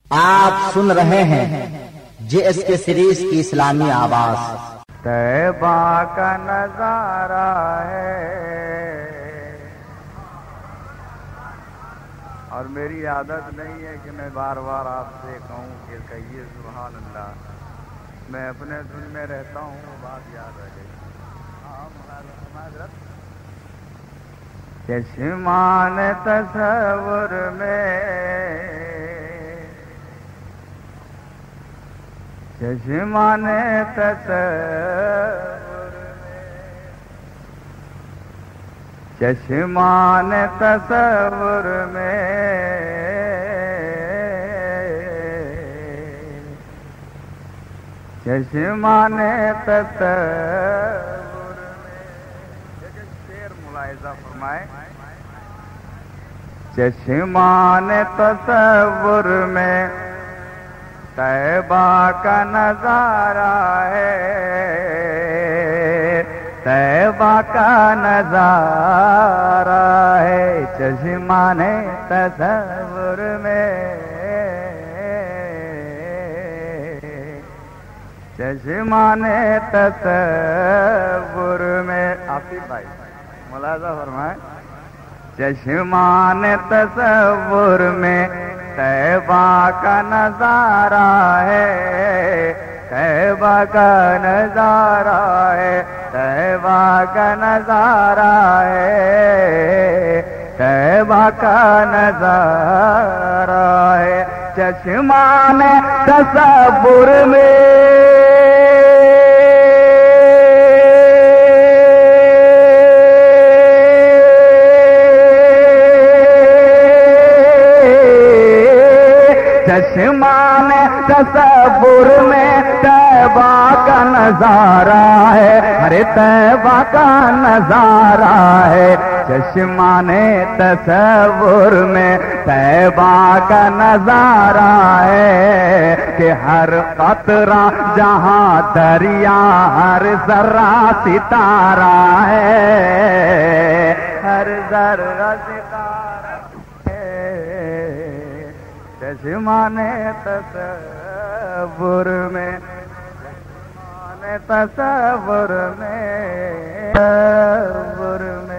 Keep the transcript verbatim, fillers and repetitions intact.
آپ سن رہے ہیں جے ایس کے سیریز کی اسلامی آواز۔ طیبہ کا نظارہ ہے اور میری عادت نہیں ہے کہ میں بار بار آپ سے کہوں کہ کہیے سبحان اللہ، میں اپنے دل میں رہتا ہوں، وہ بات یاد رہ گئی۔ چشمان تصور میں چشمان تصور میں چشمان تصور میں چشمان تصور میں شعر ملاحظہ فرمائے۔ چشمان تصور میں طیبہ کا نظارہ ہے، طیبہ کا نظارہ ہے، چشمان تصور میں چشمان تصور میں آصف بھائی ملاحظہ فرمائیں۔ چشمان تصور میں طیبہ کا نظارہ ہے، طیبہ کا نظارہ ہے، طیبہ کا نظارہ ہے، طیبہ کا نظارہ ہے، چشمان تصور میں چشمان تصور میں طیبہ کا نظارہ ہے، ارے طیبہ کا نظارہ ہے، چشمان تصور میں طیبہ کا نظارہ ہے کہ ہر قطرہ جہاں دریا، ہر ذرہ ستارہ ہے، ہر ذرہ ستارہ ہے، چشمان تصور میں چشمان تصور میں تصور میں